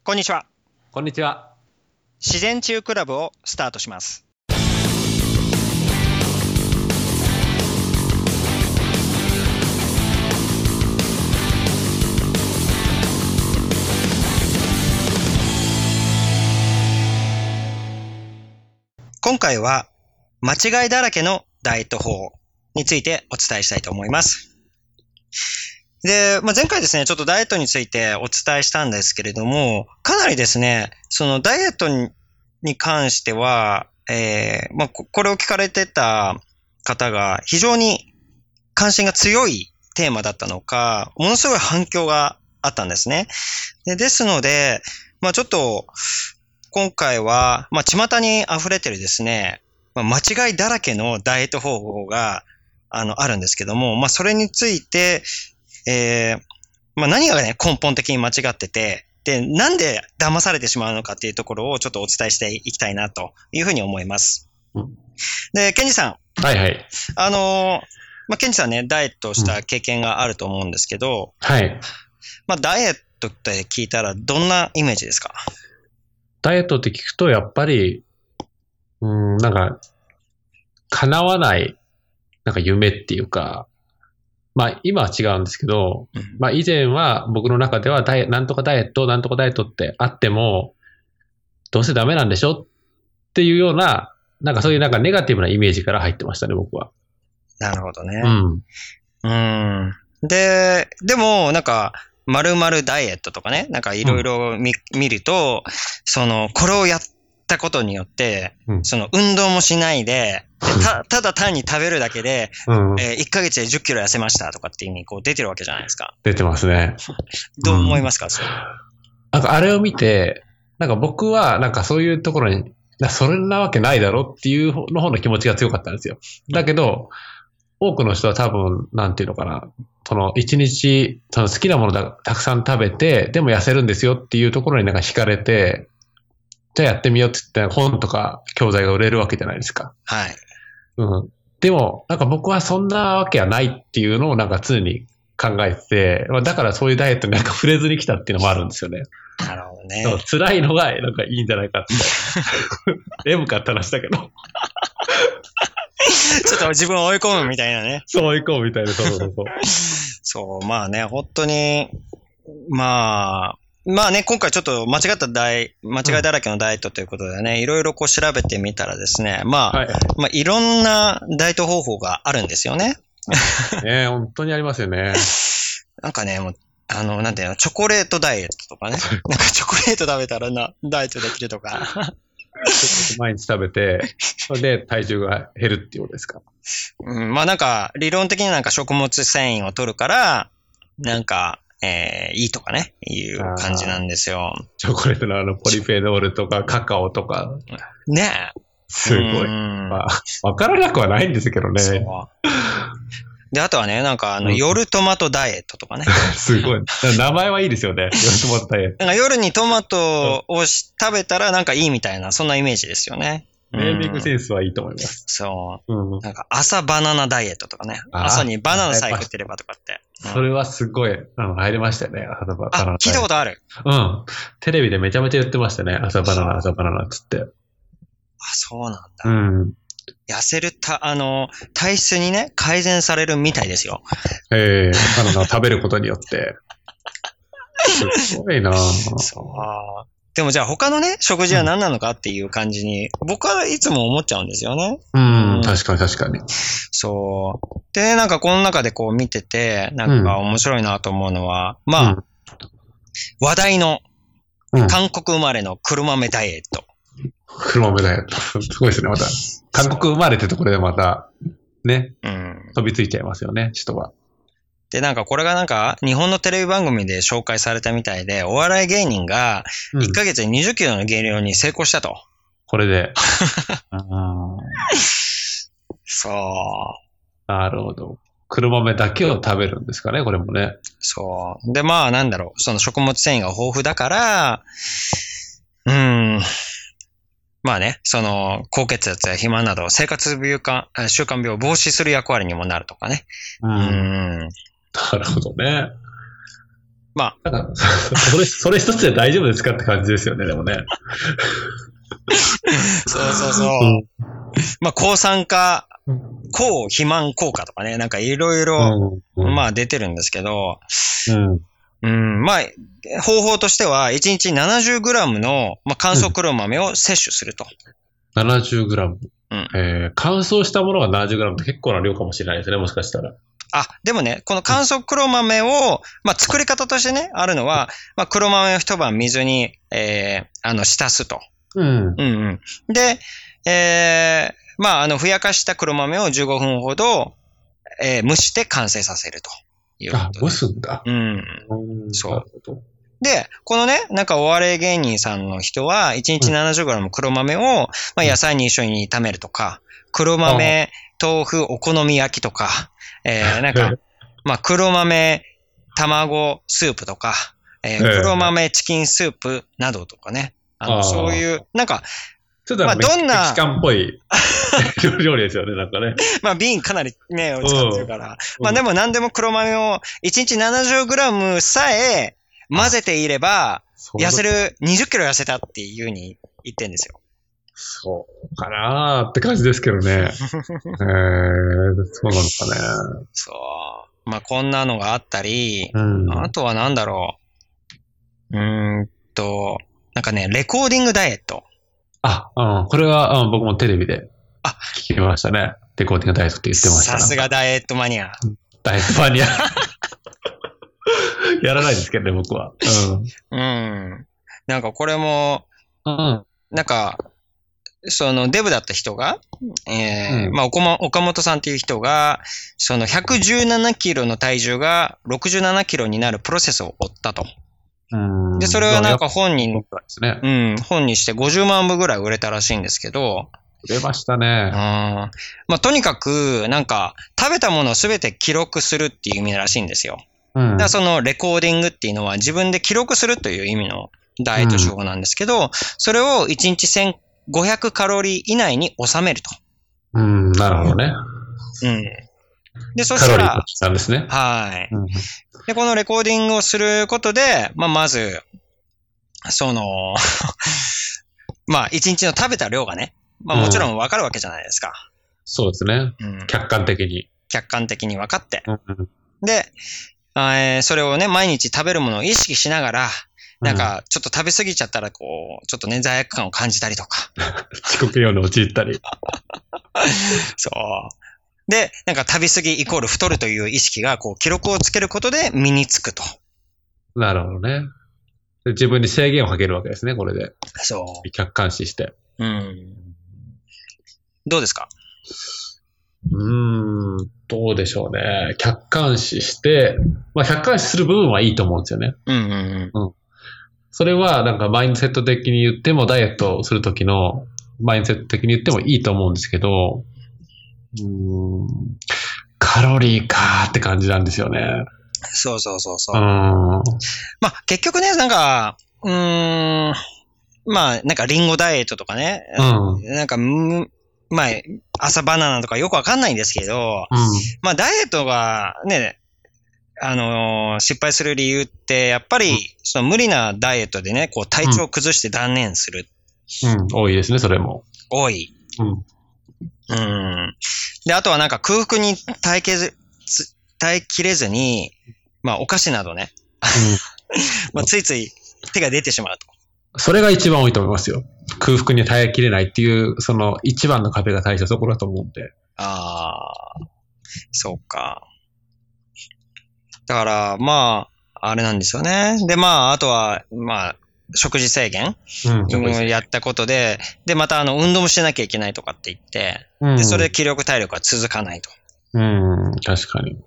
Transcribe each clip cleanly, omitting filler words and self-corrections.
こんにちは。 こんにちは。 自然治癒クラブをスタートします。今回は間違いだらけのダイエット方法についてお伝えしたいと思います。で、前回ですね、ちょっとダイエットについてお伝えしたんですけれども、かなりですね、そのダイエットに関しては、これを聞かれてた方が非常に関心が強いテーマだったのか、ものすごい反響があったんですね。ですので、ちょっと今回は、巷に溢れてるですね、間違いだらけのダイエット方法があるんですけども、それについて、何がね、根本的に間違ってて、で、なんで騙されてしまうのかっていうところをちょっとお伝えしていきたいなというふうに思います。で、ケンジさん。 はいはい。 ケンジさんね、ダイエットした経験があると思うんですけど、 はい。 ダイエットって聞いたらどんなイメージですか？ ダイエットって聞くと、やっぱり、叶わない、夢っていうか、今は違うんですけど、以前は僕の中ではなんとかダイエット、なんとかダイエットってあっても、どうせダメなんでしょっていうような、そういうネガティブなイメージから入ってましたね、僕は。 なるほどね。でも、〇〇ダイエットとかね、いろいろ見ると、これをやったことによって、運動もしないで、ただ単に食べるだけで、1ヶ月で10キロ痩せましたとかっていう風にこう出てるわけじゃないですか。 出てますね。 どう思いますか、それ。 あれを見て、僕はそういうところに、そんなわけないだろっていうの方の気持ちが強かったんですよ。だけど、多くの人は多分、一日、好きなものたくさん食べて、でも痩せるんですよっていうところに惹かれて、じゃあやってみようって言って本とか教材が売れるわけじゃないですか。 はい。 でも、僕はそんなわけはないっていうのを常に考えてて、だからそういうダイエットに触れずに来たっていうのもあるんですよね。 なるほどね。 辛いのがいいんじゃないかって。M かって話だけど。 ちょっと自分を追い込むみたいなね。 そう、追い込むみたいな。そう。 そう、本当に、今回ちょっと間違いだらけのダイエットということでね、いろいろこう調べてみたらですね、いろんなダイエット方法があるんですよね。 本当にありますよね。 なんていうの、チョコレートダイエットとかね。チョコレート食べたらダイエットできるとか。 毎日食べて、それで体重が減るっていうことですか？ 理論的に食物繊維を取るから、いいとかね、いう感じなんですよ。 チョコレートのポリフェノールとかカカオとか。 ねえ。 すごい。わからなくはないんですけどね。そう。 で、あとはね、夜トマトダイエットとかね。 すごい。名前はいいですよね。夜トマトダイエット。 夜にトマトを食べたらいいみたいな、そんなイメージですよね。 ネーミングセンスはいいと思います。 そう。朝バナナダイエットとかね。朝にバナナさえ食ってればとかって。 それはすごい、入りましたよね。朝バナナ。 聞いたことある。 テレビでめちゃめちゃ言ってましたね。朝バナナっつって。 そうなんだ。痩せる体質にね、改善されるみたいですよ。 バナナを食べることによって。すごいなぁ。 そう。でもじゃあ他のね、食事は何なのかっていう感じに、僕はいつも思っちゃうんですよね。 確かに。 そう。で、この中でこう見てて、面白いなと思うのは、話題の韓国生まれの黒豆ダイエット。 黒豆ダイエット。すごいですね、また。韓国生まれってところでまた、ね。飛びついちゃいますよね、人は。 で、これが日本のテレビ番組で紹介されたみたいで、お笑い芸人が1ヶ月で20キロの減量に成功したと。 これで。 そう。 なるほど。黒豆だけを食べるんですかね、これもね。 そう。で、その食物繊維が豊富だから、高血圧や肥満など生活習慣病を防止する役割にもなるとかね。 なるほどね。 まあ。 なんか、それ一つで大丈夫ですかって感じですよね、でもね。 そうそうそう。うん、まあ、抗酸化、抗肥満効果とかね、なんかいろいろ、まあ出てるんですけど、まあ、方法としては、1日 70g の、まあ、乾燥黒豆を摂取すると。 70g。乾燥したものが 70g って結構な量かもしれないですね、もしかしたら。 あ、でもね、この乾燥黒豆を、まあ、作り方としてね、あるのは、まあ、黒豆を一晩水に、浸すと。で、まあ、ふやかした黒豆を15分ほど、蒸して完成させるということで。 蒸すんだ。 そう。で、このね、なんかお笑い芸人さんの人は、1日 70g 黒豆を、まあ、野菜に一緒に炒めるとか、黒豆、豆腐、お好み焼きとか、なんか、まあ、黒豆、卵スープとか、黒豆チキンスープなどとかね。そういう、なんか、 ちょっとまあどんな。メキシカンっぽい料理ですよね、なんかね。 まあ瓶かなりね、使ってるから。まあでも何でも黒豆を1日 70g さえ混ぜていれば、20キロ痩せたっていう風に言ってんですよ。 そうかなーって感じですけどね。そうなのかね。 そう。まあこんなのがあったり、あとはなんだろう。なんかね、レコーディングダイエット。 これは、僕もテレビで聞きましたね。レコーディングダイエットって言ってました。 さすがダイエットマニア。 ダイエットマニア。やらないですけどね、僕は。 なんかこれも、なんか、そのデブだった人が、まあ岡本さんっていう人が、その117キロの体重が67キロになるプロセスを追ったと。で、それはなんか本にして50万部ぐらい売れたらしいんですけど。 売れましたね。 まあ、とにかく、なんか、食べたものをすべて記録するっていう意味らしいんですよ。だからそのレコーディングっていうのは自分で記録するという意味のダイエット手法なんですけど、それを1日1500カロリー以内に収めると。 なるほどね。 で、そしたら、 カロリーなんですね。 はい。で、このレコーディングをすることで、まあ、まず、その、まあ、1日の食べた量がね、まあ、もちろんわかるわけじゃないですか。 そうですね。客観的に。 客観的に分かって。で、それをね、毎日食べるものを意識しながら、なんか、ちょっと食べ過ぎちゃったら、こう、ちょっとね、罪悪感を感じたりとか。 自己嫌悪に陥ったり。 そう。で、なんか食べ過ぎイコール太るという意識が、こう、記録をつけることで身につくと。 なるほどね。自分に制限をかけるわけですね、これで。 そう。 客観視して。 どうですか？ どうでしょうね。客観視して、まあ、客観視する部分はいいと思うんですよね。それは、なんかマインドセット的に言っても、ダイエットするときのマインドセット的に言ってもいいと思うんですけど、カロリーかーって感じなんですよね。 そう。まあ、結局ね、なんか、まあ、なんかリンゴダイエットとかね、なんか、まあ、朝バナナとかよくわかんないんですけど、まあ、ダイエットがね、失敗する理由って、やっぱり、その無理なダイエットでね、こう体調を崩して断念する。 多いですね、それも。 多い。で、あとはなんか空腹に耐えきれずに、まあ、お菓子などね、まあ、ついつい手が出てしまうと。 それが一番多いと思いますよ。空腹に耐えきれないっていう、その一番の壁が最初そこだと思うんで。 そうか。だから、まあ、あれなんですよね。で、まあ、あとは、まあ、食事制限、やったことで、で、また運動もしなきゃいけないとかって言って、で、それで気力体力が続かないと。 確かに。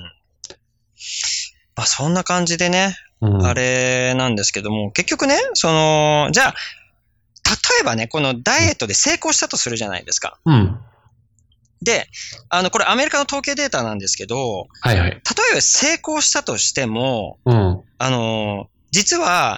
まあ、そんな感じでね、あれなんですけども、結局ね、じゃあ、例えばね、このダイエットで成功したとするじゃないですか。で、これアメリカの統計データなんですけど、例えば成功したとしても、実は、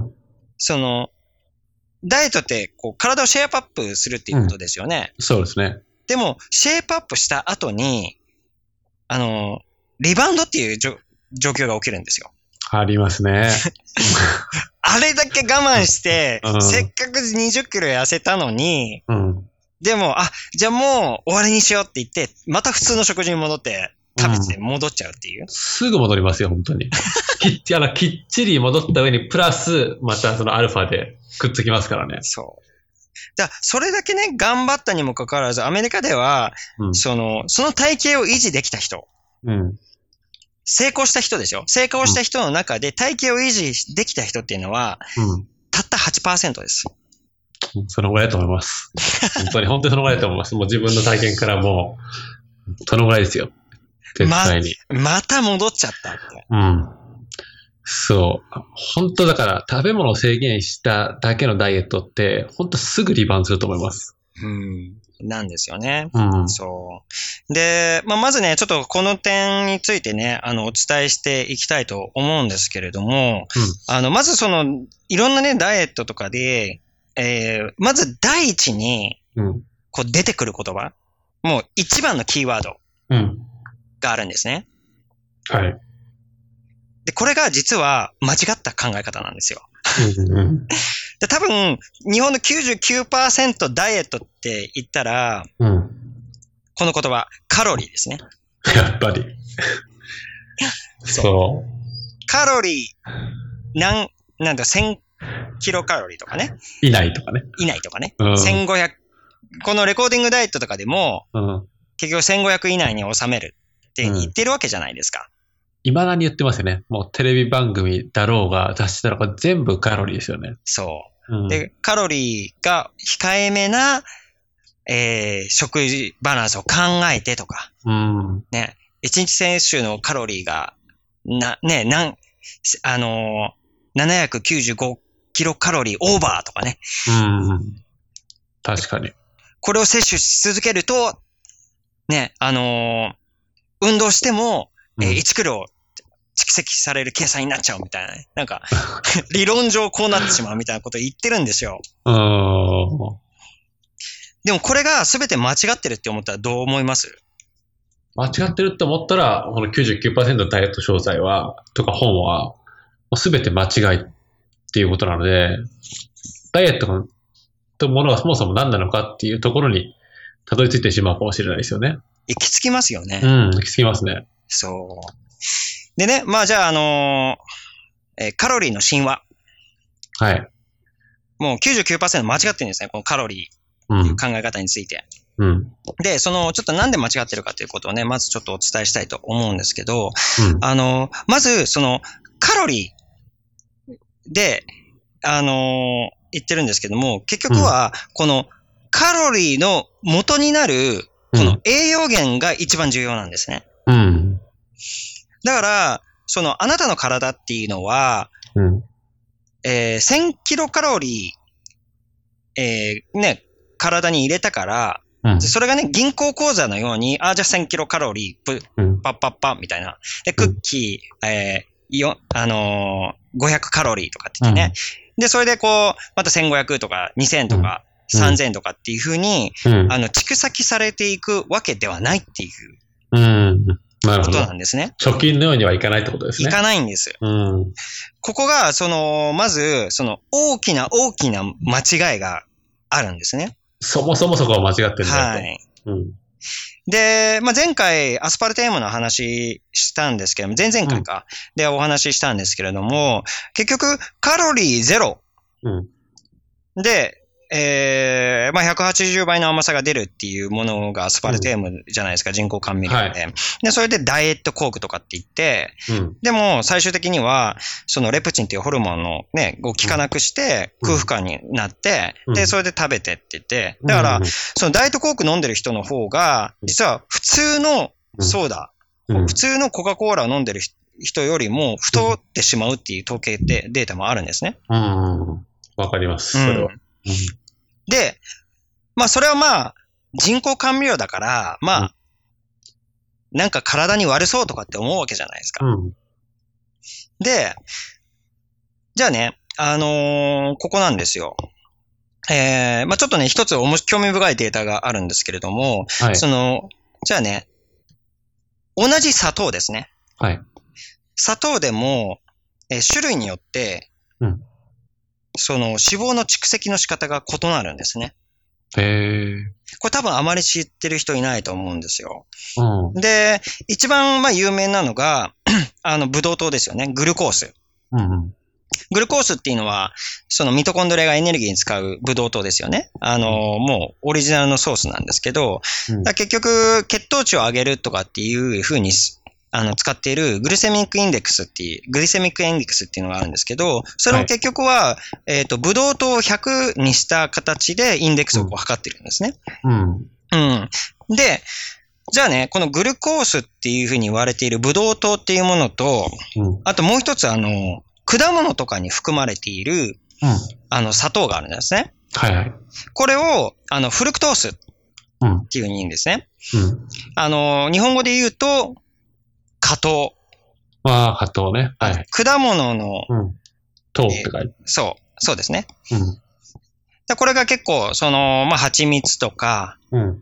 ダイエットって、こう、体をシェイプアップするっていうことですよね。 そうですね。 でも、シェイプアップした後に、リバウンドっていう状況が起きるんですよ。 ありますね。 あれだけ我慢して、 うんせっかく20キロ痩せたのに、 うん。 でも、じゃあもう終わりにしようって言って、また普通の食事に戻って、食べて戻っちゃうっていう。 すぐ戻りますよ、本当に。きっちり戻った上に、プラス、またそのアルファでくっつきますからね。 そう。それだけね、頑張ったにもかかわらず、アメリカでは、 うん、 その体型を維持できた人、 うん、 成功した人でしょ？成功した人の中で体型を維持できた人っていうのは、 うん、 たった 8% です。 そのぐらいだと思います。本当にそのぐらいだと思います。もう自分の体験からもう、そのぐらいですよ。絶対に。 また戻っちゃったって。 うん。そう。本当だから、食べ物を制限しただけのダイエットって、本当すぐリバウンドすると思います。 なんですよね。 うん。 そう。で、まずね、ちょっとこの点についてね、お伝えしていきたいと思うんですけれども、まずいろんなね、ダイエットとかで、まず第一に、こう出てくる言葉、もう一番のキーワードがあるんですね。 はい。 で、これが実は間違った考え方なんですよ。で多分、日本の 99% ダイエットって言ったら、この言葉、カロリーですね。 やっぱり。そう。 カロリー、なんだ、1000キロカロリーとかね。 以内とかね。 1500、このレコーディングダイエットとかでも、結局1500以内に収めるって言ってるわけじゃないですか。 未だに言ってますよね。もうテレビ番組だろうが雑誌だろうが全部カロリーですよね。 そう。で、カロリーが控えめな、食事バランスを考えてとか、ね、1日摂取のカロリーが、795キロカロリーオーバーとかね。 確かに。 これを摂取し続けると、ね、運動しても、1キロ蓄積される計算になっちゃうみたいなね。なんか、理論上こうなってしまうみたいなこと言ってるんですよ。でもこれが全て間違ってるって思ったらどう思います？ 間違ってるって思ったら、この 99% のダイエット詳細とか本は、全て間違いっていうことなので、ダイエットというものがそもそも何なのかっていうところにたどり着いてしまうかもしれないですよね。 行き着きますよね。 行き着きますね。 そう。でね、じゃあカロリーの神話。 はい。 もう 99% 間違ってるんですね、このカロリーっていう考え方について。で、ちょっとなんで間違ってるかということをね、まずちょっとお伝えしたいと思うんですけど、まず、カロリーで、言ってるんですけども、結局は、このカロリーの元になる、この栄養源が一番重要なんですね。だから、あなたの体っていうのは、1000キロカロリー、体に入れたから、それがね、銀行口座のように、じゃあ1000キロカロリー、パッパッパみたいな。で、クッキー、500カロリーとかって言ってね。で、それでこう、また1500とか2000とか3000とかっていう風に、蓄積されていくわけではないっていうことなんですね。 貯金のようにはいかないってことですね。 いかないんです。ここが、まず、大きな間違いがあるんですね。 そもそもそこは間違ってるんだと。 はい。で、前回アスパルテームの話したんですけども、前々回か、でお話ししたんですけれども、結局カロリーゼロで、180倍の甘さが出るっていうものがアスパルテームじゃないですか、人工甘味料で。で、それでダイエットコークとかって言って、でも最終的には、レプチンっていうホルモンのね、を効かなくして空腹感になって、で、それで食べてって言って、だから、ダイエットコーク飲んでる人の方が、実は普通のソーダ、普通のコカ・コーラを飲んでる人よりも太ってしまうっていう統計データもあるんですね。 わかります。それは。 で、それは人工甘味料だから、なんか体に悪そうとかって思うわけじゃないですか。で、じゃあね、ここなんですよ。ちょっとね、一つ興味深いデータがあるんですけれども、じゃあね、同じ砂糖ですね。砂糖でも、 種類によって、 うん。 その脂肪の蓄積の仕方が異なるんですね。 へえ。 これ多分あまり知ってる人いないと思うんですよ。 うん。 で、一番有名なのが、ブドウ糖ですよね。グルコース。 うん。 グルコースっていうのは、そのミトコンドリアがエネルギーに使うブドウ糖ですよね。もうオリジナルのソースなんですけど、結局、血糖値を上げるとかっていう風に、使っているグリセミックインデックスっていうのがあるんですけど、それも結局は、ブドウ糖を100にした形でインデックスを測ってるんですね。で、じゃあね、このグルコースっていう風に言われているブドウ糖っていうものと、あともう一つ果物とかに含まれている、砂糖があるんですね。 はいはい。 これを、フルクトースっていう風に言うんですね。日本語で言うと、果糖。 ああ、果糖ね。はい。 果物の、 糖って書いて。 そうですね。これが結構、蜂蜜とか、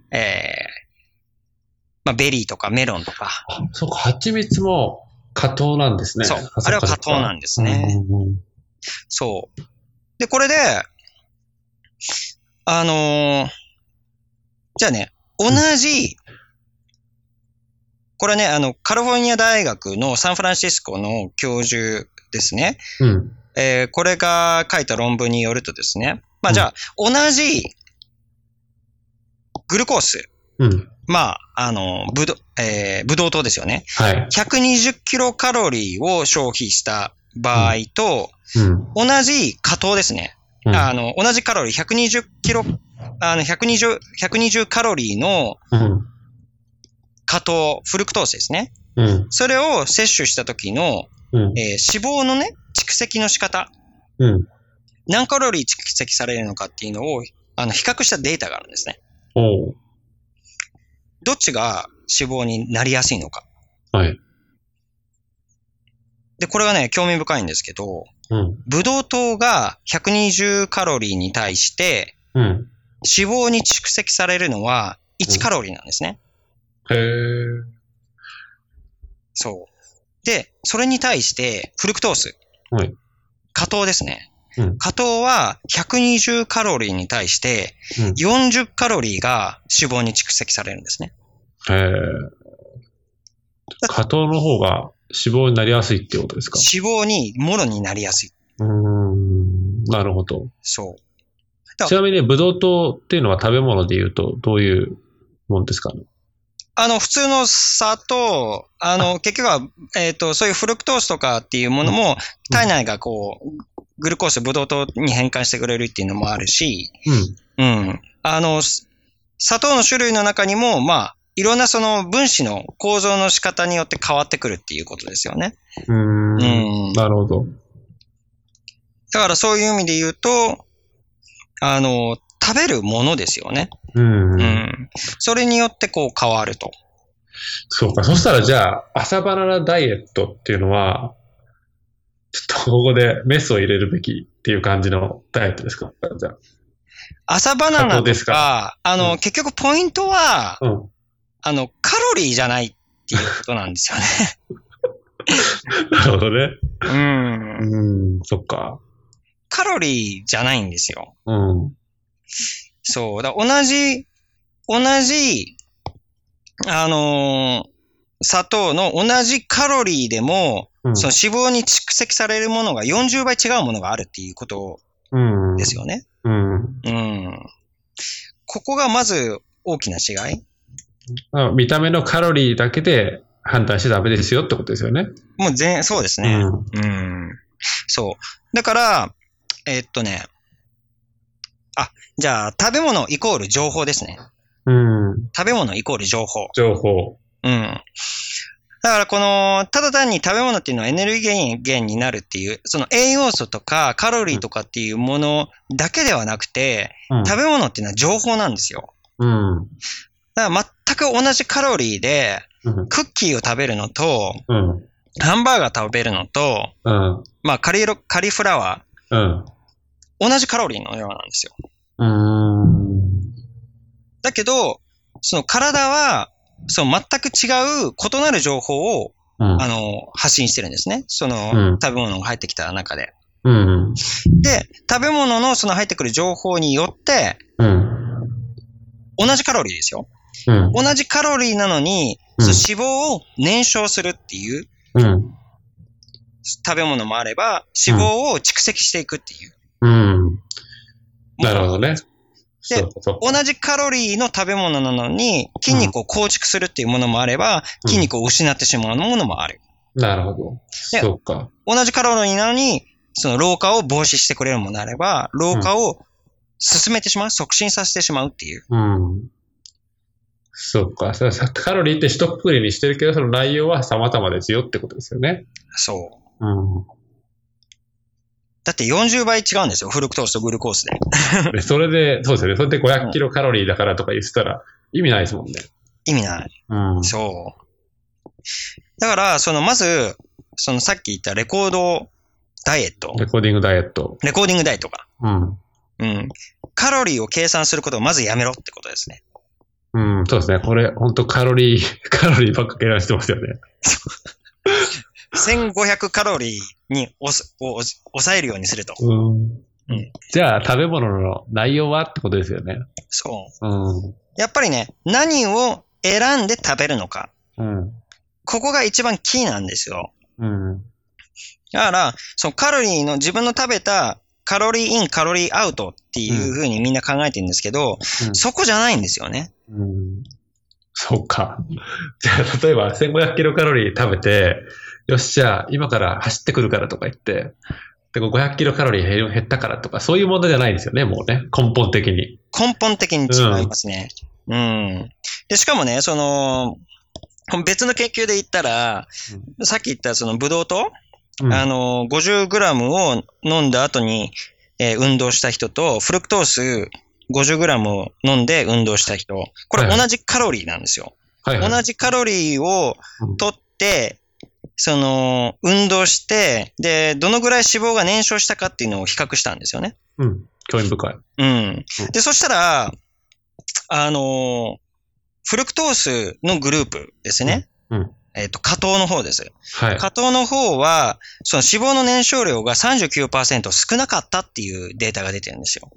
ベリーとかメロンとか。 そうか、蜂蜜も果糖なんですね。 そう。あれは果糖なんですね。そう。で、これで、じゃあね、同じ、これね、カリフォルニア大学のサンフランシスコの教授ですね。これが書いた論文によるとですね。じゃあ、同じグルコース。ブドウ糖ですよね。120キロカロリーを消費した場合と、同じ果糖ですね。同じカロリー120カロリーの果糖、フルクトースですね。それを摂取した時の、脂肪のね、蓄積の仕方。何カロリー蓄積されるのかっていうのを、比較したデータがあるんですね。どっちが脂肪になりやすいのか。で、これがね、興味深いんですけど、ブドウ糖が120カロリーに対して、脂肪に蓄積されるのは1カロリーなんですね。そう。で、それに対して、フルクトース。果糖ですね。果糖は120カロリーに対して、40カロリーが脂肪に蓄積されるんですね。 果糖の方が脂肪になりやすいってことですか？ 脂肪にもろになりやすい。 なるほど。 そう。 ちなみにブドウ糖っていうのは食べ物で言うとどういうもんですかね？ 普通の砂糖、結局は、そういうフルクトースとかっていうものも、体内がこう、グルコース、ブドウ糖に変換してくれるっていうのもあるし、砂糖の種類の中にも、いろんなその分子の構造の仕方によって変わってくるっていうことですよね。 なるほど。 だからそういう意味で言うと、食べるものですよね。それによってこう変わると。 そうか。そしたらじゃあ、朝バナナダイエットっていうのは、ちょっとここでメスを入れるべきっていう感じのダイエットですか？じゃあ。 朝バナナとか、結局ポイントは、カロリーじゃないっていうことなんですよね。 なるほどね。そっか。 カロリーじゃないんですよ。そう。だ同じ、砂糖の同じカロリーでも、その脂肪に蓄積されるものが40倍違うものがあるっていうことですよね。ここがまず大きな違い。 見た目のカロリーだけで判断しちゃダメですよってことですよね。 もうそうですね。そう。だから、じゃあ、食べ物イコール情報ですね。食べ物イコール情報。だからただ単に食べ物っていうのはエネルギー源になるっていう、その栄養素とかカロリーとかっていうものだけではなくて、食べ物っていうのは情報なんですよ。だから全く同じカロリーで、クッキーを食べるのと、ハンバーガー食べるのと、カリフラワー、同じカロリーのようなんですよ。だけど、その体は、その全く違う異なる情報を発信してるんですね。その、食べ物が入ってきた中で。で、食べ物のその入ってくる情報によって、同じカロリーですよ。同じカロリーなのに、その脂肪を燃焼するっていう、食べ物もあれば、脂肪を蓄積していくっていう。 なるほどね。 で、同じカロリーの食べ物なのに、筋肉を構築するっていうものもあれば、筋肉を失ってしまうものもある。 なるほど。そうか。 同じカロリーなのに、その老化を防止してくれるものであれば、老化を進めてしまう、促進させてしまうっていう。 そうか。カロリーって一括りにしてるけど、その内容は様々ですよってことですよね。 そう。だって40倍違うんですよ。フルクトースとグルコースで。 それで、そうですよね。それで500キロカロリーだからとか言ってたら意味ないですもんね。 意味ない。そう。だから、まず、さっき言ったレコードダイエット。 レコーディングダイエット。 レコーディングダイエットか。カロリーを計算することをまずやめろってことですね。 そうですね。これ、本当カロリーばっか計算してますよね。 1500カロリーに抑えるようにすると。 じゃあ、食べ物の内容はってことですよね。 そう。やっぱりね、何を選んで食べるのか。ここが一番キーなんですよ。だから、そのカロリーの自分の食べたカロリーイン、カロリーアウトっていうふうにみんな考えてるんですけど、そこじゃないんですよね。 そうか。じゃあ、例えば1500キロカロリー食べて、よし、じゃあ今から走ってくるからとか言って、で500キロカロリー減ったからとか、そういう問題じゃないですよね、もうね、根本的に。 根本的に違いますね。で、しかもね、別の研究で言ったら、さっき言ったブドウ糖、50グラムを飲んだ後に、運動した人と、フルクトース50グラムを飲んで運動した人、これ同じカロリーなんですよ。同じカロリーを取って、運動して、で、どのぐらい脂肪が燃焼したかっていうのを比較したんですよね。 興味深い。 で、そしたら、フルクトースのグループですね。果糖の方です。果糖の方は、その脂肪の燃焼量が 39% 少なかったっていうデータが出てるんですよ。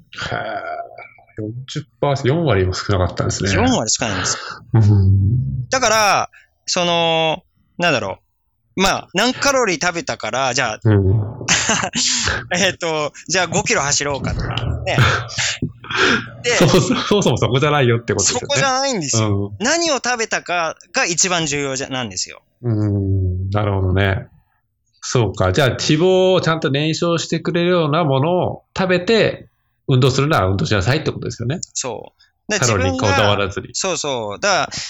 40%、4割も少なかったんですね。 4割少ないんです。だから、なんだろう。何カロリー食べたから、じゃあ、じゃあ5キロ走ろうかとか、ね。で、 そもそもそこじゃないよってことですよね。 そこじゃないんですよ。何を食べたかが一番重要なんですよ。 なるほどね。そうか。じゃあ、脂肪をちゃんと燃焼してくれるようなものを食べて、運動するなら運動しなさいってことですよね。 そう。 カロリーにこだわらずに。 そうそう。だから、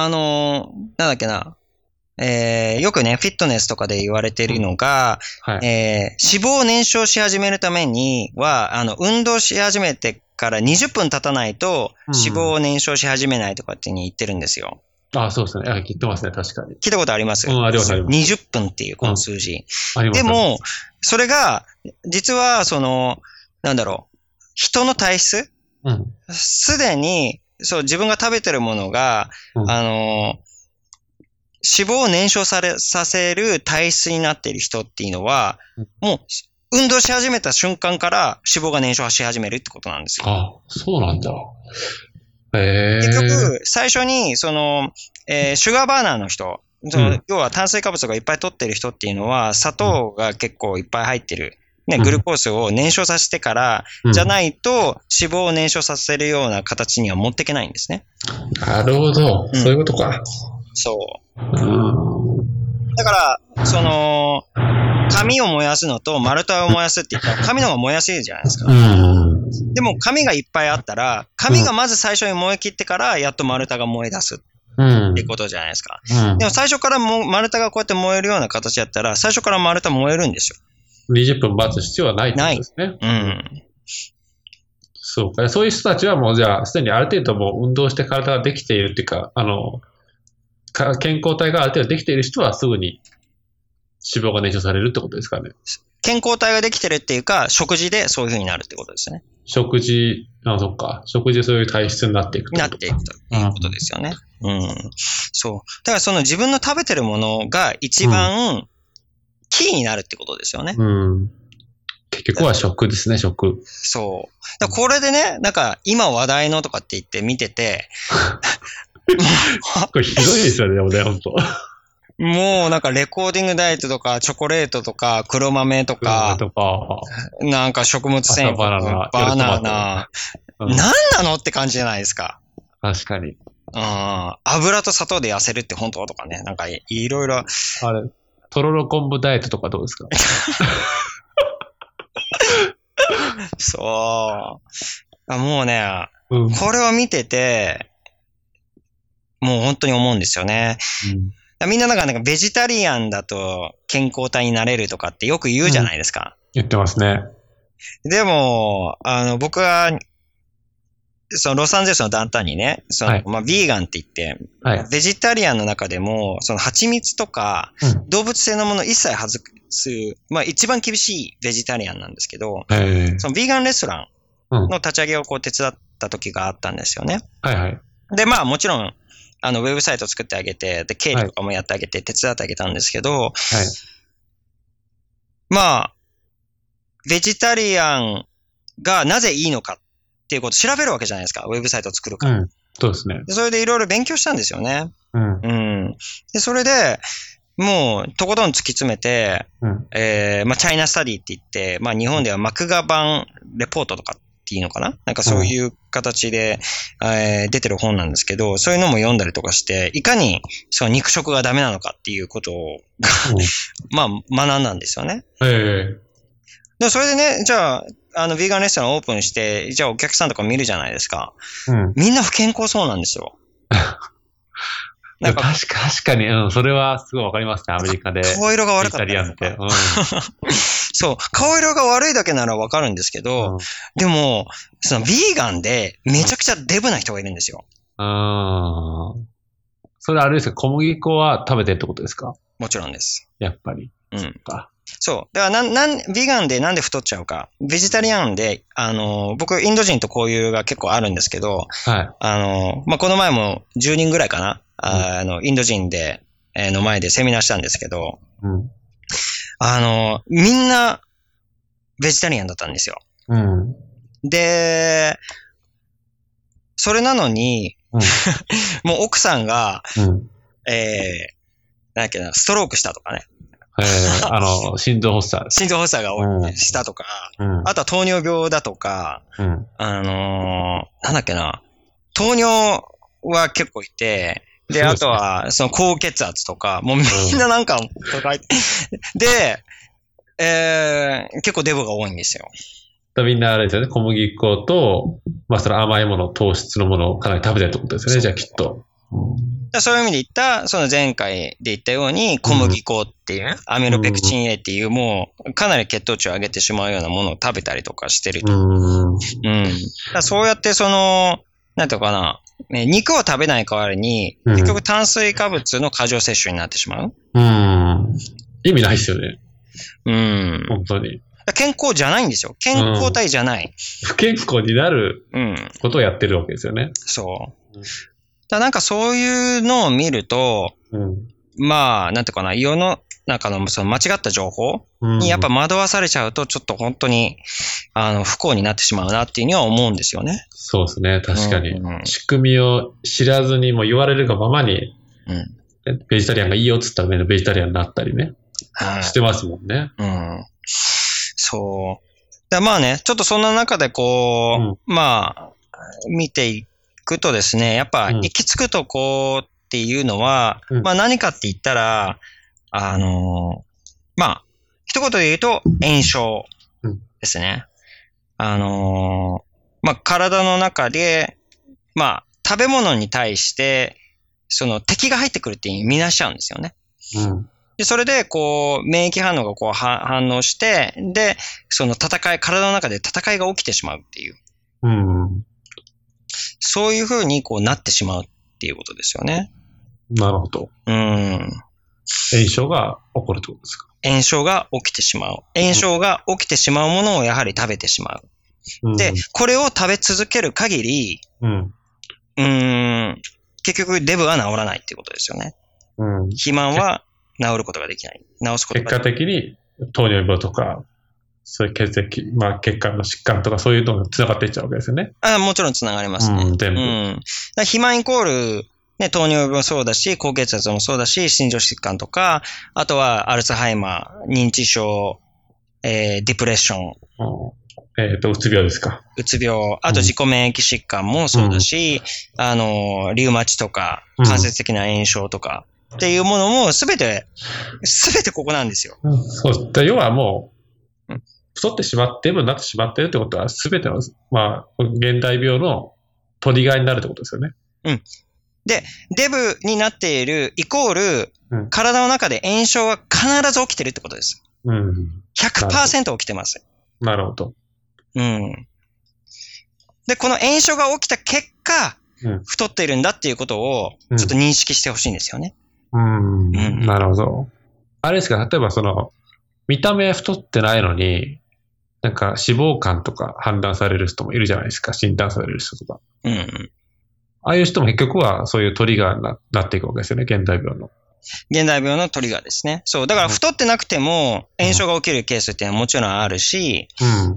なんだっけな。よくね、フィットネスとかで言われているのが、脂肪を燃焼し始めるためには、運動し始めてから20分経たないと、脂肪を燃焼し始めないとかって言ってるんですよ。 そうですね。言ってますね、確かに。 聞いたことあります？ あります、あります。 20分っていうこの数字。でも、それが、実は、なんだろう、人の体質すでに、自分が食べてるものが、脂肪を燃焼させる体質になっている人っていうのは、もう、運動し始めた瞬間から脂肪が燃焼し始めるってことなんですよ。 そうなんだ。 結局、最初に、シュガーバーナーの人、要は炭水化物がいっぱい取ってる人っていうのは、砂糖が結構いっぱい入ってる。ね、グルコースを燃焼させてから、じゃないと脂肪を燃焼させるような形には持っていけないんですね。 なるほど。そういうことか。 そう。だから、紙を燃やすのと丸太を燃やすって言ったら、紙の方が燃やしいじゃないですか。でも、紙がいっぱいあったら、紙がまず最初に燃え切ってから、やっと丸太が燃え出すってことじゃないですか。でも、最初から丸太がこうやって燃えるような形だったら、最初から丸太燃えるんですよ。 20分待つ必要はないってことですね。そうか。そういう人たちはもうじゃあ、すでにある程度もう運動して体ができているっていうか、健康体がある程度できている人はすぐに脂肪が燃焼されるってことですかね。 健康体ができてるっていうか、食事でそういう風になるってことですね。 食事、そっか。食事でそういう体質になっていくなっていくということですよね。そう。だからその自分の食べてるものが一番キーになるってことですよね。 結局は食ですね、食。 そう。だからこれでね、なんか今話題のとかって言って見てて、 これひどいですよね、でもね、ほんと。 もうなんかレコーディングダイエットとかチョコレートとか黒豆とか、なんか食物繊維、バナナ、何なのって感じじゃないですか。 確かに。 油と砂糖で痩せるって本当とかね、なんかいろいろ。 あれ、とろろ昆布ダイエットとかどうですか？ そう。もうね、これを見てて、もう本当に思うんですよね。みんななんかベジタリアンだと健康体になれるとかってよく言うじゃないですか。 言ってますね。 でも、僕は、そのロサンゼルスのダウンタウンにね、ビーガンって言って、ベジタリアンの中でも、その蜂蜜とか、動物性のもの一切外す、一番厳しいベジタリアンなんですけど、そのビーガンレストランの立ち上げをこう手伝った時があったんですよね。で、もちろん、ウェブサイト作ってあげて、で、経理とかもやってあげて、手伝ってあげたんですけど、ベジタリアンがなぜいいのかっていうことを調べるわけじゃないですか。ウェブサイトを作るから。 そうですね。 それでいろいろ勉強したんですよね。で、それで、もう、とことん突き詰めて、チャイナスタディって言って、日本ではマクガバンレポートとかっていうのかな？なんかそういう形で、出てる本なんですけど、そういうのも読んだりとかして、いかにその肉食がダメなのかっていうことを、学んだんですよね。で、それでね、じゃあ、ビーガンレストランオープンして、じゃあお客さんとか見るじゃないですか。みんな不健康そうなんですよ。 確かに、それはすごいわかりますね、アメリカで。 顔色が悪かった。 イタリアンって。 そう、顔色が悪いだけならわかるんですけど、でも、そのビーガンでめちゃくちゃデブな人がいるんですよ。 それあれですか、小麦粉は食べてるってことですか？ もちろんです。 やっぱり。 そう。だからビーガンでなんで太っちゃうか。ベジタリアンで、僕、インド人と交流が結構あるんですけど、この前も10人ぐらいかな。インド人で、の前でセミナーしたんですけど、みんな、ベジタリアンだったんですよ。で、それなのに、もう奥さんが、ストロークしたとかね。 心臓発作。 心臓発作がしたとか、あとは糖尿病だとか、なんだっけな、糖尿は結構いて、で、あとは、その高血圧とか、もうみんななんか、で、結構デブが多いんですよ。 みんなあれですよね、小麦粉と、その甘いもの、糖質のものをかなり食べてるってことですよね、じゃあきっと。 そういう意味で言った、その前回で言ったように、小麦粉っていう、アミロペクチン A っていう、もう、かなり血糖値を上げてしまうようなものを食べたりとかしてると。そうやって、なんていうかな、肉を食べない代わりに、結局炭水化物の過剰摂取になってしまう。 意味ないですよね。本当に。 健康じゃないんですよ。健康体じゃない。 不健康になることをやってるわけですよね。 そう。なんかそういうのを見ると、なんていうかな、世の中のその間違った情報にやっぱ惑わされちゃうと、ちょっと本当に、不幸になってしまうなっていうには思うんですよね。 そうですね、確かに。仕組みを知らずにも言われるがままに、ベジタリアンがいいよっつったらベジタリアンになったりね。してますもんね。 そう。ちょっとそんな中で見ていくとですね、やっぱ行き着くとこっていうのは、何かって言ったら、一言で言うと炎症ですね。体の中で、食べ物に対して、その敵が入ってくるって見なしちゃうんですよね。で、それで、免疫反応が反応して、で、その体の中で戦いが起きてしまうっていう。そういう風になってしまうっていうことですよね。 なるほど。炎症が起こるってことですか？ 炎症が起きてしまう。炎症が起きてしまうものをやはり食べてしまう。で、これを食べ続ける限り、結局デブは治らないっていうことですよね。肥満は治ることができない。治すことができない。 結果的に糖尿病とか、そういう血液、血管の疾患とかそういうのが繋がっていっちゃうわけですよね。 もちろん繋がりますね。 全部。 肥満イコール、ね、糖尿病もそうだし、高血圧もそうだし、心臓疾患とか、あとはアルツハイマー、認知症、ディプレッション。 うつ病ですか。 うつ病、あと自己免疫疾患もそうだし、リウマチとか、間接的な炎症とか、っていうものもすべてここなんですよ。 そう。要はもう、太ってしまって、デブになってしまっているってことは、すべての、現代病のトリガーになるってことですよね。 で、デブになっているイコール、体の中で炎症は必ず起きてるってことです。100% 起きてます。 なるほど。 で、この炎症が起きた結果、太っているんだっていうことを、ちょっと認識してほしいんですよね。 なるほど。あれですか、例えば見た目太ってないのに、なんか脂肪肝とか判断される人もいるじゃないですか、診断される人とか。ああいう人も結局はそういうトリガーになっていくわけですよね、現代病の。 現代病のトリガーですね。そう。だから太ってなくても炎症が起きるケースっていうのはもちろんあるし、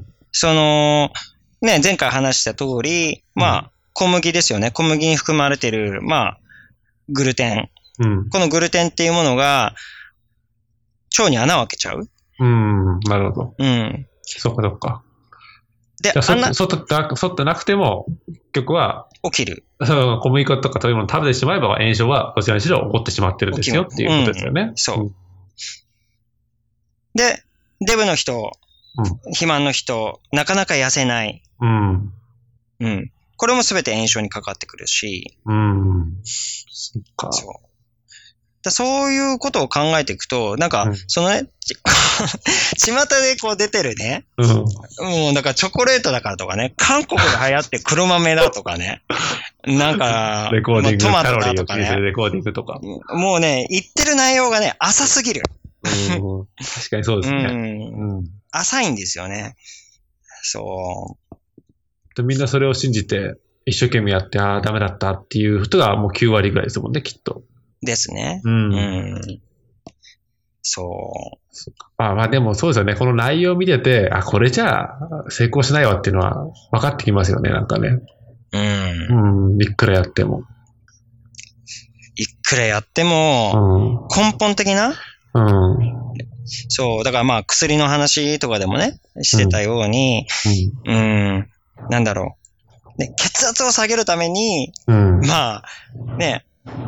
前回話した通り、小麦ですよね。小麦に含まれている、グルテン。このグルテンっていうものが、腸に穴を開けちゃう。 なるほど。そっかそっか。 で、 外ってなくても、結局は、 起きる。 小麦粉とかそういうものを食べてしまえば炎症はどちらにしろ起こってしまってるんですよっていうことですよね。 そう。で、デブの人、肥満の人、なかなか痩せない。これもすべて炎症にかかってくるし。 そっか。 そういうことを考えていくと、巷でこう出てるね。もうだからチョコレートだからとかね、韓国で流行って黒豆だとかね。なんか、 レコーディング、 トマトカロリーだとかね。 を決めてるレコーディングとか。 もうね、言ってる内容がね、浅すぎる。 確かにそうですね。 浅いんですよね。そう。 みんなそれを信じて、一生懸命やって、ダメだったっていう人がもう9割ぐらいですもんね、きっと。 ですね。そう。 でもそうですよね。この内容を見てて、これじゃあ成功しないわっていうのは分かってきますよね、なんかね。いくらやっても。 いくらやっても、根本的な、そう、だから薬の話とかでもね、してたように、なんだろう。ね、血圧を下げるために、ね、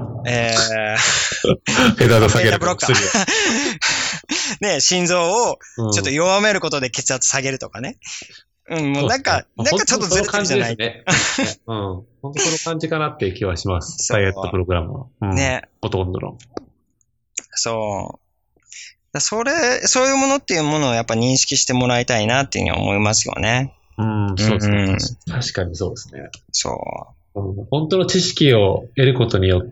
血圧を下げるブロッカー。ね、心臓をちょっと弱めることで血圧下げるとかね。もうなんかちょっとずれてるじゃない。 本当その感じかなっていう気はします。ダイエットプログラムは。ね。ほとんどの。 そう。そういうものっていうものをやっぱ認識してもらいたいなっていうふうに思いますよね。 そうですね。確かにそうですね。 そう。 本当の知識を得ることによって、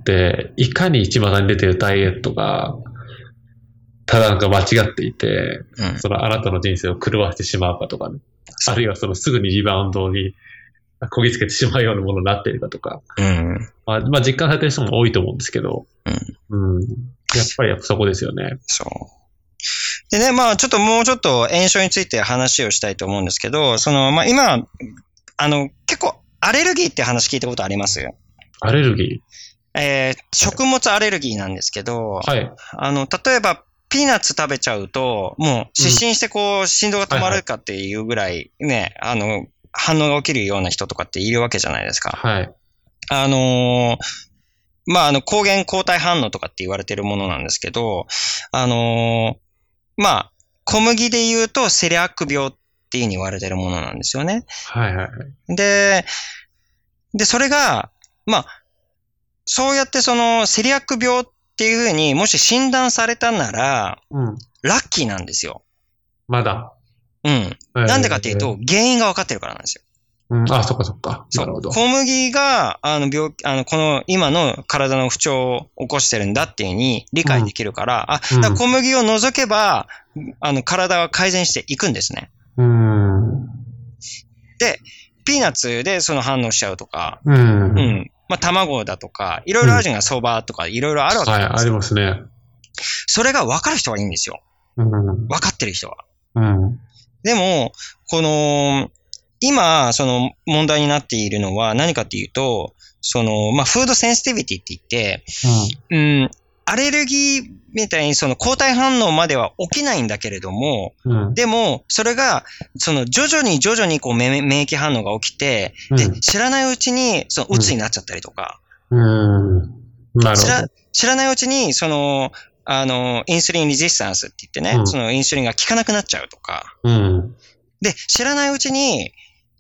いかに一番に出ているダイエットが、ただ間違っていて、あなたの人生を狂わせてしまうかとかね。あるいはすぐにリバウンドにこぎつけてしまうようなものになっているかとか。実感されている人も多いと思うんですけど、やっぱりそこですよね。 そう。でね、もうちょっと炎症について話をしたいと思うんですけど、今、結構、アレルギーって話聞いたことありますよ。 アレルギー食物アレルギーなんですけど、例えば、ピーナッツ食べちゃうと、もう失神して心臓が止まるかっていうぐらいね、反応が起きるような人とかっているわけじゃないですか。抗原抗体反応とかって言われてるものなんですけど、小麦で言うとセリアック病っていう風に言われてるものなんですよね。で、それが、そうやってセリアック病っていう風にもし診断されたなら、ラッキーなんですよ。 まだ。 なんでかっていうと、原因が分かってるからなんですよ。 そっかそっか。なるほど。 小麦が、この今の体の不調を起こしてるんだっていう風に理解できるから、だから小麦を除けば体は改善していくんですね。で、ピーナッツでその反応しちゃうとか、まあ、卵だとか、いろいろあるじゃんが相場とか、いろいろあるわけですよ。 はい、ありますね。 それが分かる人はいいんですよ。分かってる人は。でも、今、その問題になっているのは何かっていうと、まあ、フードセンシティビティって言って、アレルギーみたいにその抗体反応までは起きないんだけれども、でも、それが、徐々にこう免疫反応が起きて、で、知らないうちに、うつになっちゃったりとか、 なるほど。 知らないうちに、インスリンレジスタンスって言ってね、そのインスリンが効かなくなっちゃうとか、で、知らないうちに、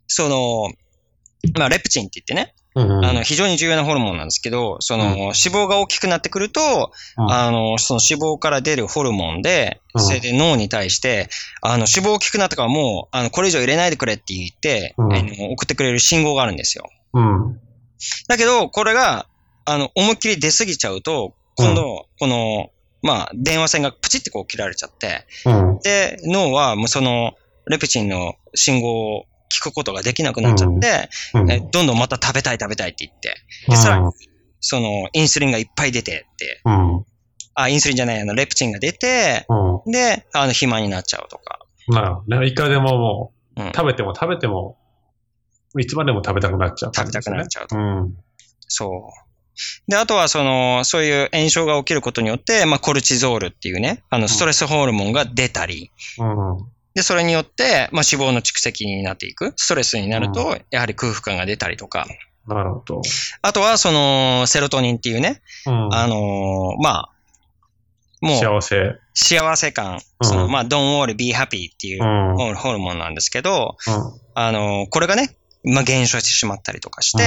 まあ、レプチンって言ってね、非常に重要なホルモンなんですけど、脂肪が大きくなってくると、その脂肪から出るホルモンで、それで脳に対して、脂肪大きくなったからもう、これ以上入れないでくれって言って、送ってくれる信号があるんですよ。だけど、これが、思いっきり出過ぎちゃうと、今度、まあ、電話線がプチってこう切られちゃって、で、脳はもうレプチンの信号を聞くことができなくなっちゃって、どんどんまた食べたいって言って、で、さらに、インスリンがいっぱい出てって、インスリンじゃない、レプチンが出て、で、肥満になっちゃうとか。 なるほどね。いくらでももう、食べても、いつまでも食べたくなっちゃう、 食べたくなっちゃうと。そう。で、あとはそういう炎症が起きることによって、まあ、コルチゾールっていうね、ストレスホルモンが出たり、で、それによって、まあ、脂肪の蓄積になっていく。ストレスになると、やはり空腹感が出たりとか。 なるほど。 あとは、セロトニンっていうね、まあ、もう、幸せ感。まあ、don't worry, be happy っていうホルモンなんですけど、これがね、まあ、減少してしまったりとかして、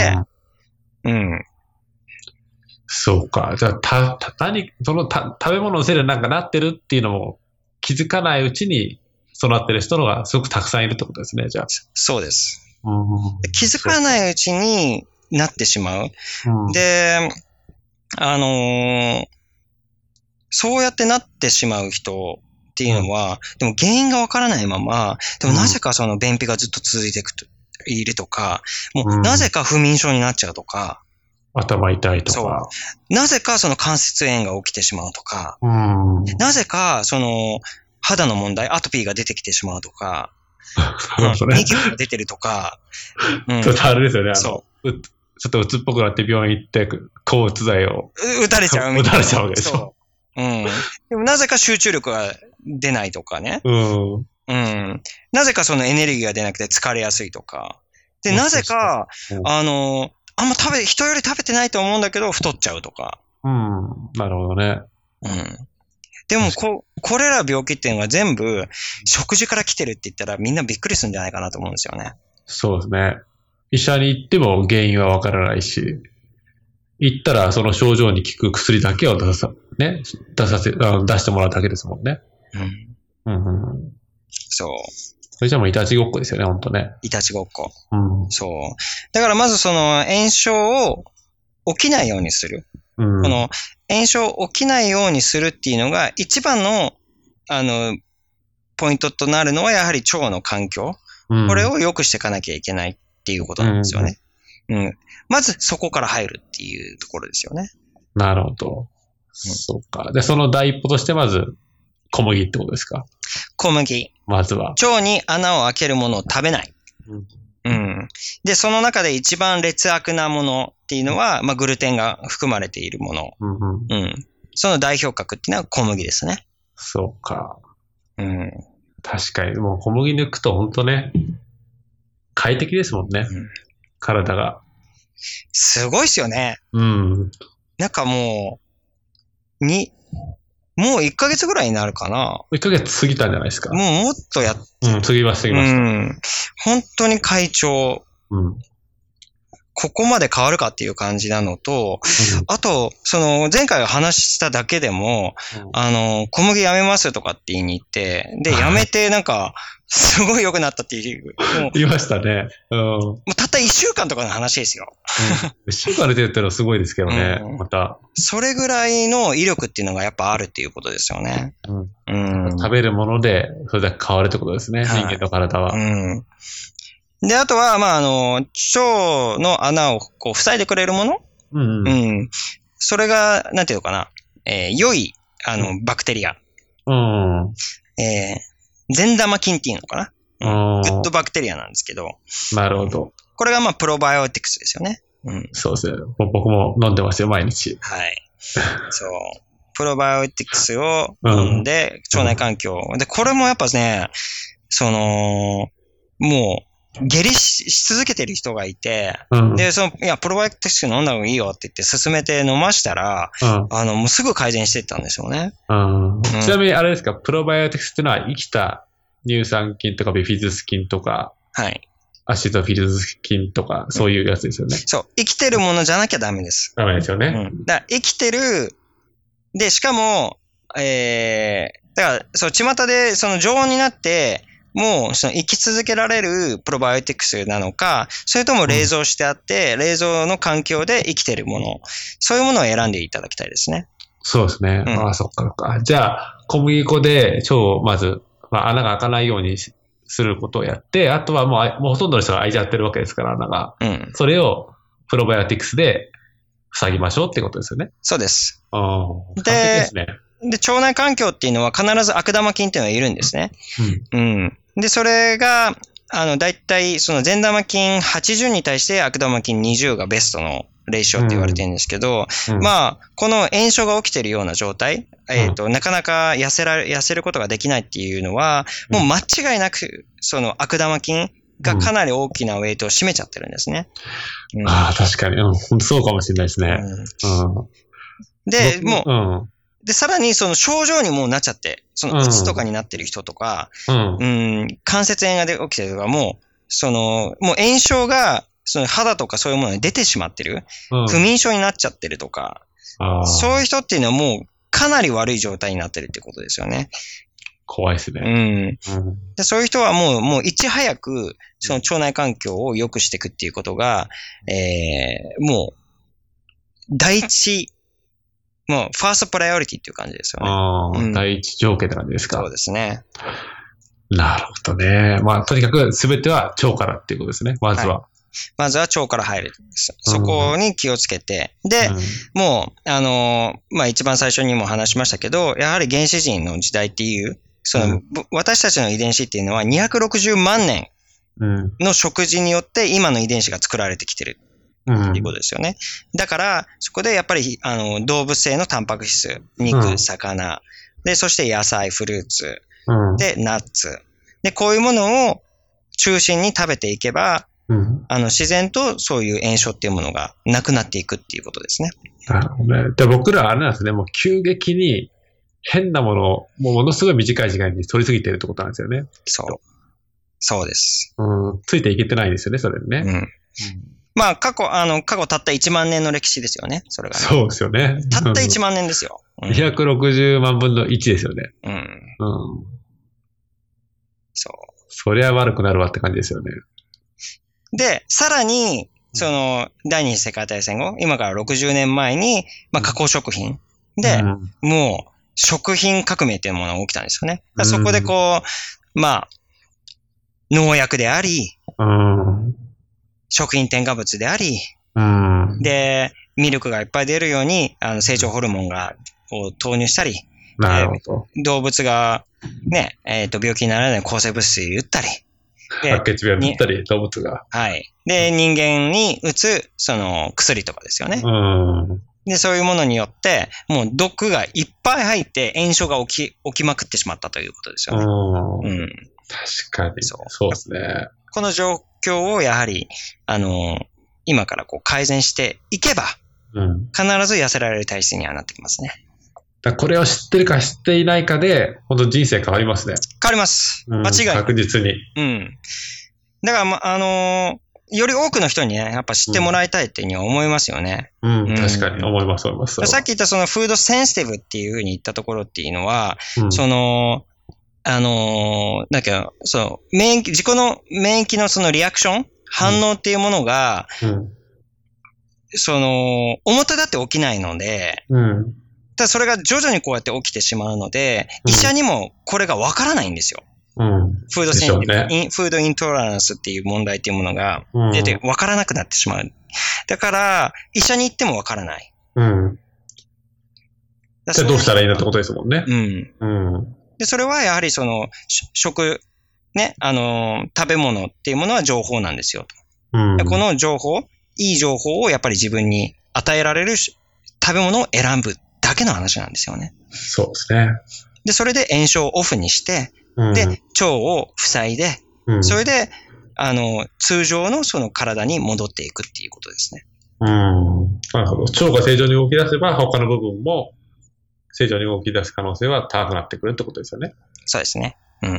そうか。じゃあ、食べ物のせいでなんかなってるっていうのも気づかないうちに、そうなってる人のがすごくたくさんいるってことですね、じゃあ。 そうです。気づかないうちになってしまう。で、そうやってなってしまう人っていうのは、でも原因がわからないまま、でもなぜか便秘がずっと続いているとか、もうなぜか不眠症になっちゃうとか、 頭痛いとか。 なぜか関節炎が起きてしまうとか、なぜか肌の問題、アトピーが出てきてしまうとか、ニキビが出てるとか、 ちょっとあれですよね、ちょっとうつっぽくなって病院行って、抗うつ剤を打たれちゃうみたいな。打たれちゃうわけでしょ。 でもなぜか集中力が出ないとかね。なぜかエネルギーが出なくて疲れやすいとか。で、なぜか、あんま人より食べてないと思うんだけど、太っちゃうとか。 なるほどね。 でもこれら病気っていうのが全部食事から来てるって言ったらみんなびっくりするんじゃないかなと思うんですよね。 そうですね。医者に行っても原因はわからないし、行ったらその症状に効く薬だけを出してもらうだけですもんね。そう。それじゃもういたちごっこですよね、ほんとね。 いたちごっこ。そう。だからまず炎症を起きないようにする。炎症起きないようにするっていうのが一番の、ポイントとなるのはやはり腸の環境。これを良くしていかなきゃいけないっていうことなんですよね。まずそこから入るっていうところですよね。 なるほど。そうか。で、その第一歩としてまず小麦ってことですか？ 小麦。 まずは。 腸に穴を開けるものを食べない。で、その中で一番劣悪なものっていうのは、まあ、グルテンが含まれているもの。その代表格っていうのは小麦ですね。 そうか。確かに、もう小麦抜くと本当ね、快適ですもんね。体が。 すごいっすよね。なんかもう1ヶ月ぐらいになるかな。 1ヶ月過ぎたんじゃないですか。 もっと過ぎました。 本当に快調。 ここまで変わるかっていう感じなのと、あと、前回話しただけでも、小麦やめますとかって言いに行って、で、やめてなんか、すごい良くなったっていう。 言いましたね。 もうたった1週間とかの話ですよ。 1週間で出てるのはすごいですけどね、また。 それぐらいの威力っていうのがやっぱあるっていうことですよね。 食べるもので、それだけ変わるってことですね、人間の体は。 で、あとは、腸の穴をこう塞いでくれるもの、それが、なんていうのかな、良い、バクテリア。善玉菌っていうのかな。グッドバクテリアなんですけど。 なるほど。 これがプロバイオティクスですよね。 そうですね。僕も飲んでますよ、毎日。 はい。そう。プロバイオティクスを飲んで、腸内環境。で、これもやっぱね、もう、下痢し続けてる人がいて、で、いや、プロバイオティクス飲んだ方がいいよって言って勧めて飲ましたら、もうすぐ改善していったんですよね。 ちなみにあれですか、プロバイオティクスってのは生きた乳酸菌とかビフィズス菌とか、アシドフィルズ菌とか、そういうやつですよね。 そう。生きてるものじゃなきゃダメです。 ダメですよね。 だから生きてる、で、しかも、だから、巷で、常温になって、もう、生き続けられるプロバイオティクスなのか、それとも冷蔵してあって、冷蔵の環境で生きてるもの、そういうものを選んでいただきたいですね。 そうですね。そっか。じゃあ、小麦粉で腸をまず、穴が開かないようにすることをやって、あとはもうほとんどの人が開いちゃってるわけですから、穴が。それをプロバイオティクスで塞ぎましょうってことですよね。 そうです。 ですね。 で、腸内環境っていうのは必ず悪玉菌っていうのがいるんですね。で、それが、だいたい善玉菌80に対して悪玉菌20がベストのレーションって言われてるんですけど、この炎症が起きてるような状態、なかなか痩せることができないっていうのは、もう間違いなく、悪玉菌がかなり大きなウェイトを占めちゃってるんですね。 確かに。本当そうかもしれないですね。 で、もう、で、さらに症状にもうなっちゃって、うつとかになってる人とか、関節炎が起きてるとか、もう炎症が、肌とかそういうものに出てしまってる、不眠症になっちゃってるとか、そういう人っていうのはもうかなり悪い状態になってるってことですよね。 怖いですね。 でそういう人はもういち早く、腸内環境を良くしていくっていうことが、もう、第一、もう、ファーストプライオリティっていう感じですよね。 第一条件って感じですか。 そうですね。 なるほどね。とにかく全ては腸からっていうことですね。まずは。 まずは腸から入るんです。そこに気をつけて。で、もう、一番最初にも話しましたけど、やはり原始人の時代っていう、私たちの遺伝子っていうのは260万年の食事によって今の遺伝子が作られてきてる。っていうことですよね。だから、そこでやっぱり、動物性のタンパク質、肉、魚、で、そして野菜、フルーツ、で、ナッツ。で、こういうものを中心に食べていけば、自然とそういう炎症っていうものがなくなっていくっていうことですね。 なるほどね。で、僕らはあれなんですね、もう急激に変なものを、もうものすごい短い時間に取りすぎてるってことなんですよね。 そうです。 ついていけてないですよね、それね。 過去たった1万年の歴史ですよね、それが、ね。 そうですよね。 たった1万年ですよ。 260万分の1ですよね。そりゃ悪くなるわって感じですよね。 で、さらに、第二次世界大戦後、今から60年前に、加工食品で、もう、食品革命っていうものが起きたんですよね。そこで農薬であり、食品添加物であり、で、ミルクがいっぱい出るように、成長ホルモンを投入したり、動物が、ね、病気にならない抗生物質打ったり、 白血病になったり、動物が。 で、人間に打つ、薬とかですよね。で、そういうものによって、もう毒がいっぱい入って炎症が起きまくってしまったということですよね。 確かに。そうですね。 この状況をやはり、今から改善していけば、必ず痩せられる体質にはなってきますね。 これを知ってるか知っていないかで、本当人生変わりますね。 変わります。間違いない。 確実に。 だから、 より多くの人にね、やっぱ知ってもらいたいっていうには思いますよね。 確かに思います、思います。 さっき言ったそのフードセンシティブっていうふうに言ったところっていうのは、なんか、自己の免疫のそのリアクション、反応っていうものが、表立って起きないので、ただそれが徐々にこうやって起きてしまうので、医者にもこれがわからないんですよ。フードセンシティブ、フードイントランスっていう問題っていうものが出てわからなくなってしまう。だから、医者に行ってもわからない。 じゃあどうしたらいいんだってことですもんね。 で、それはやはりその、食べ物っていうものは情報なんですよ。この情報、いい情報をやっぱり自分に与えられる食べ物を選ぶだけの話なんですよね。 そうですね。 で、それで炎症をオフにして、で、腸を塞いで、それで、通常のその体に戻っていくっていうことですね。 なるほど。腸が正常に動き出せば、他の部分も正常に動き出す可能性は高くなってくるってことですよね。 そうですね。はい。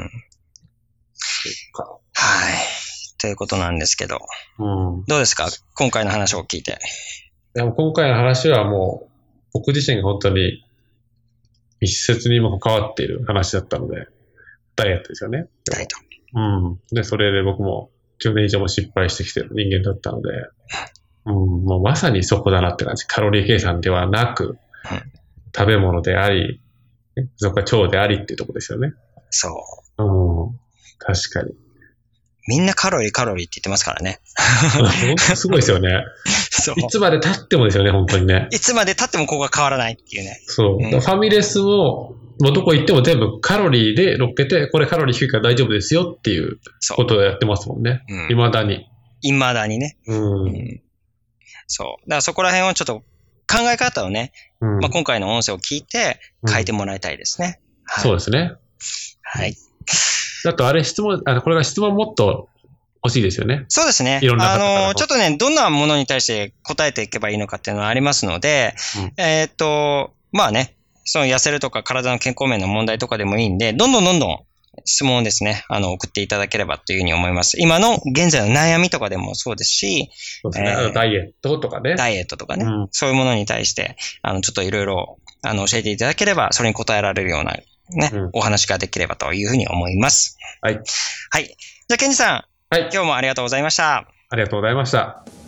ということなんですけど。どうですか？今回の話を聞いて。 でも今回の話はもう、僕自身が本当に密接にも関わっている話だったので、ダイエットですよね。 ダイエット。 で、それで僕も10年以上も失敗してきてる人間だったので、もうまさにそこだなって感じ。カロリー計算ではなく、食べ物であり、そこが腸でありっていうところですよね。 そう。 確かに。 みんなカロリーって言ってますからね。 すごいですよね。いつまで経ってもですよね、本当にね。 いつまで経ってもここが変わらないっていうね。 そう。ファミレスもどこ行っても全部カロリーで乗っけて、これカロリー低いから大丈夫ですよっていうことをやってますもんね。未だに。 未だにね。そう。だからそこら辺をちょっと考え方をね、今回の音声を聞いて変えてもらいたいですね。 そうですね。 はい。 あとこれが質問もっと欲しいですよね。 そうですね。 いろんな方からちょっとね、どんなものに対して答えていけばいいのかっていうのはありますので、まあね、その痩せるとか体の健康面の問題とかでもいいんで、どんどん質問をですね、送っていただければというふうに思います。今の現在の悩みとかでもそうですし、 そうですね。ダイエットとかね。 そういうものに対して、ちょっといろいろ、教えていただければ、それに答えられるようなね、お話ができればというふうに思います。 はい。 はい。じゃあ、ケンジさん。今日もありがとうございました。 ありがとうございました。